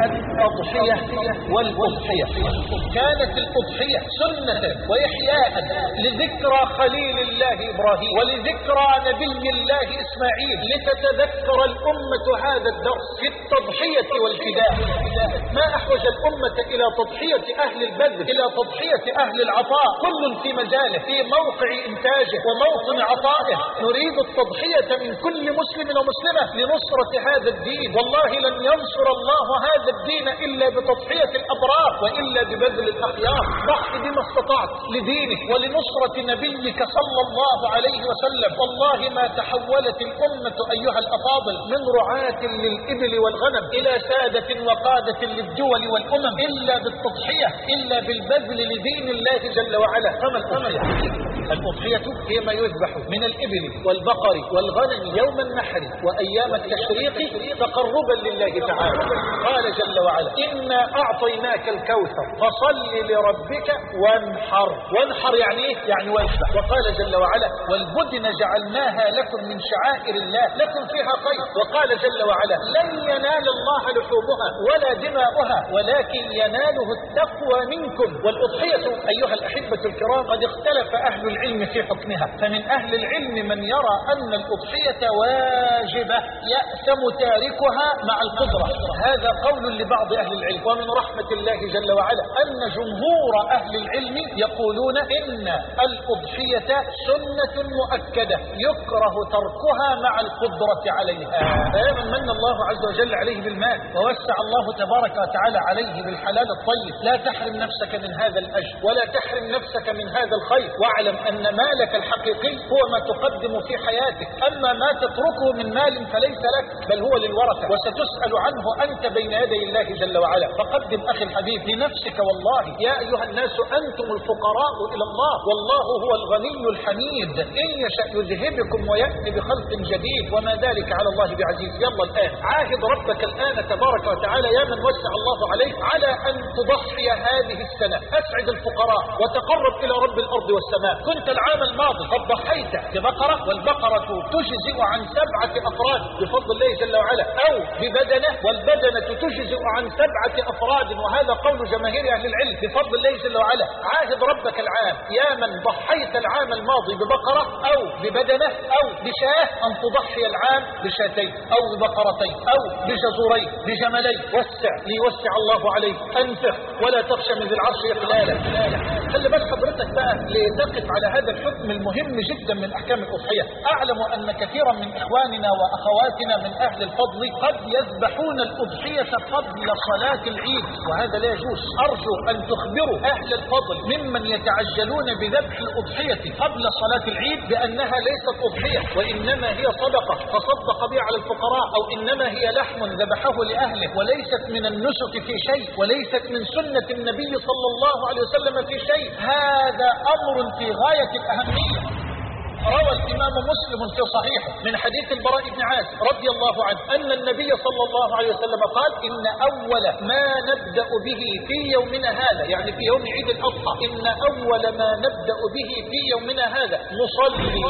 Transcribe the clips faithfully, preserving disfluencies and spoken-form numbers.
التضحية والأضحية. كانت الأضحية سنة وإحياء لذكرى خليل الله إبراهيم ولذكرى نبي الله إسماعيل، لتتذكر الأمة هذا الدرس في التضحية والفداء. ما أحوج الأمة إلى تضحية أهل البذل، إلى تضحية أهل العطاء، كل في مجاله، في موقع إنتاجه وموطن عطائه. نريد التضحية من كل مسلم ومسلمة لنصرة هذا الدين. والله لن ينصر الله هذا الدين إلا بتضحية الأبرار وإلا ببذل الأخيار. ضح بما استطعت لدينك ولنصرة نبيك صلى الله عليه وسلم. والله ما تحولت الأمة أيها الأفاضل من رعاة للإبل والغنم إلى سادة وقادة للدول والأمم إلا بالتضحية، إلا بالبذل لدين الله جل وعلا. فما الأضحية؟ الأضحية هي ما يذبح من الإبل والبقر والغنم يوم النحر وأيام التشريق تقربا لله تعالى. قال جل وعلا: إنا أعطيناك الكوثر فصل لربك وانحر. وانحر يعني إيه؟ يعني واذبح. وقال جل وعلا: والبدن جعلناها لكم من شعائر الله لكم فيها خير. وقال جل وعلا: لن ينال الله لحومها ولا دماؤها ولكن يناله التقوى منكم. والأضحية أيها الأحبة الكرام قد اختلف أهل العلم في حكمها، فمن أهل العلم من يرى أن الأضحية واجبة يأثم تاركها مع القدرة، هذا قول لبعض أهل العلم. ومن رحمة الله جل وعلا أن جمهور أهل العلم يقولون إن الأضحية سنة مؤكدة يكره تركها مع القدرة عليها. فمن من الله عز وجل عليه بالمال ووسع الله تبارك وتعالى عليه بالحلال الطيب، لا تحرم نفسك من هذا الأجر ولا تحرم نفسك من هذا الخير، واعلم أن مالك الحقيقي هو ما تقدم في حياتك. أما ما تتركه من مال فليس لك بل هو للورثة، وستسأل عنه أنت بين يدي الله جل وعلا. فقدم أخي الحبيب لنفسك. والله يا أيها الناس أنتم الفقراء إلى الله والله هو الغني الحميد، إن يشأ يذهبكم ويأتي بخلق جديد وما ذلك على الله بعزيز. يلا الآن عاهد ربك الآن تبارك وتعالى يا من وسع الله عليك على أن تضحي هذه السنة. أسعد الفقراء وتقرب إلى رب الأرض والسماء. كنت العام الماضي قد ضحيت ببقرة، والبقرة تجزئ عن سبعة أفراد بفضل الله جل وعلا، أو ببدنة والبدنة تجزئ عن سبعة أفراد، وهذا قول جماهير أهل العلم بفضل الله جل وعلا. عاهد ربك العام يا من ضحيت العام الماضي ببقرة أو ببدنة أو بشاه أن تضحي العام بشاتين أو ببقرتين أو بجزورين بجملين. وسع ليوسع الله عليك. أنفق ولا تخشى من ذي العرش إقلالا. خلي بس حضرتك بقى لتقف على هذا الحكم المهم جدا من أحكام الأضحية. أعلم أن كثيرا من إخواننا وأخواتنا من أهل الفضل قد يذبحون الأضحية قبل صلاة العيد، وهذا لا يجوز. أرجو أن تخبروا أهل الفضل ممن يتعجلون بذبح الأضحية قبل صلاة العيد بأنها ليست أضحية وإنما هي صدقة تصدق بها على الفقراء، أو إنما هي لحم ذبحه لأهله وليست من النسك في شيء وليست من سنة النبي صلى الله عليه وسلم في شيء. هذا أمر في غاية الأهمية. روى الإمام مسلم في صحيحه من حديث البراء بن عازب رضي الله عنه أن النبي صلى الله عليه وسلم قال: إن أول ما نبدأ به في يومنا هذا، يعني في يوم عيد الأضحى، إن أول ما نبدأ به في يومنا هذا نصلي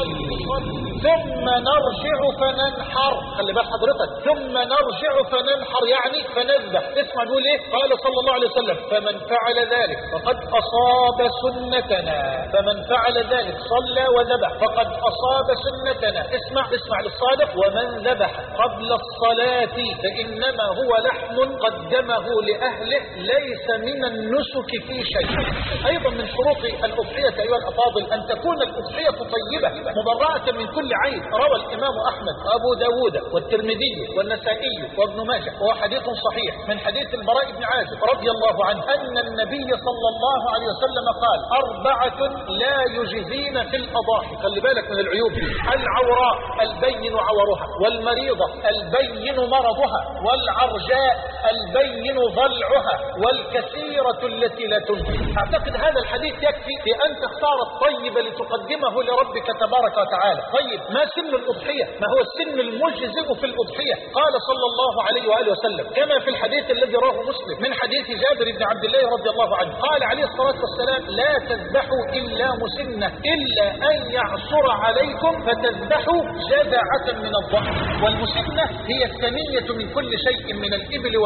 ثم نرجع فننحر. خلي بال حضرتك، ثم نرجع فننحر يعني فنذبح. اسمع بيقول ايه؟ قال صلى الله عليه وسلم: فمن فعل ذلك فقد أصاب سنتنا. فمن فعل ذلك صلى وذبح فقد أصاب سنتنا. اسمع اسمع للصادق: ومن ذبح قبل الصلاة فإنما هو لحم قدمه لأهله ليس من النسك في شيء. أيضا من شروط الأضحية أيها الأفاضل أن تكون الأضحية طيبة مبرأة من كل عيب. روى الإمام أحمد وأبو داود والترمذي والنسائي وابن ماجه وهو حديث صحيح من حديث البراء بن عازب رضي الله عنه أن النبي صلى الله عليه وسلم قال: أربعة لا يجزين في الأضاحي. خلي بالك من العيوب: العوراء البين عورها، والمريضة البين مرضها، والعرجاء البين ضلعها، والكثيرة التي لا تنجي. أعتقد هذا الحديث يكفي في أن تختار الطيب لتقدمه لربك تبارك وتعالى. طيب، ما سن الأضحية؟ ما هو السن المجزئ في الأضحية؟ قال صلى الله عليه وآله وسلم كما في الحديث الذي رواه مسلم من حديث جابر بن عبد الله رضي الله عنه قال عليه الصلاة والسلام: لا تذبحوا إلا مسنة إلا أن يعصر عليكم فتذبحوا جذعة من الضأن. والمسنة هي الثنية من كل شيء من الإبل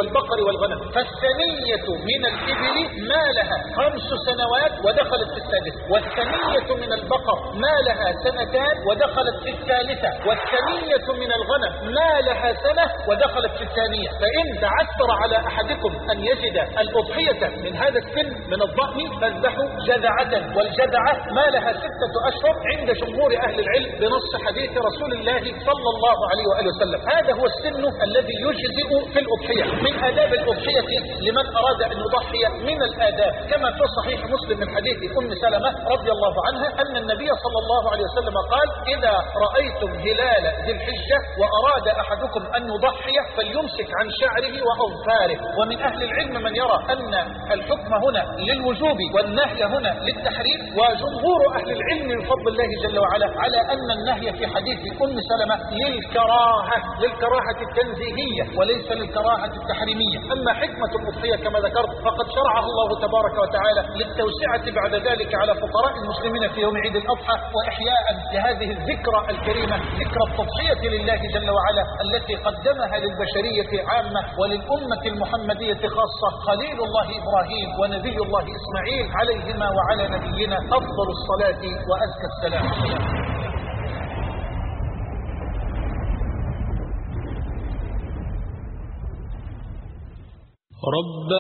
والبقر والغنم. فالثنية من الإبل ما لها خمس سنوات ودخلت في السادسة، والثنية من البقر ما لها سنتان ودخلت في الثالثة، والثنية من الغنم ما لها سنة ودخلت في الثانية. فإن تعثر على أحدكم أن يجد الأضحية من هذا السن من الضأن فاذبحوا جذعة، والجذعة ما لها ستة أشهر عند جمهور أهل العلم بنص حديث رسول الله صلى الله عليه وآله وسلم. هذا هو السن الذي يجزئ في الأضحية. من آداب الأضحية لمن أراد أن يضحي من الآداب كما في صحيح مسلم من حديث أم سلمة رضي الله عنها أن النبي صلى الله عليه وسلم قال: إذا رأيتم هلال ذي الحجة وأراد أحدكم أن يضحي فليمسك عن شعره وأظفاره. ومن أهل العلم من يرى أن الحكم هنا للوجوب والنهي هنا للتحريم، وجمهور أهل العلم بفضل الله جل وعلا على أن النهي في حديث أم سلمة للكراهة، للكراهة التنزيهية وليس للكراهة التحريمية. أما حكمة الأضحية كما ذكرت فقد شرعها الله تبارك وتعالى للتوسعة بعد ذلك على فقراء المسلمين في يوم عيد الأضحى، وإحياء لهذه الذكرى الكريمة، ذكرى التضحية لله جل وعلا التي قدمها للبشرية عامة وللأمة المحمدية خاصة خليل الله إبراهيم ونبي الله إسماعيل عليهما وعلى نبينا أفضل الصلاة وأزكى السلام. رب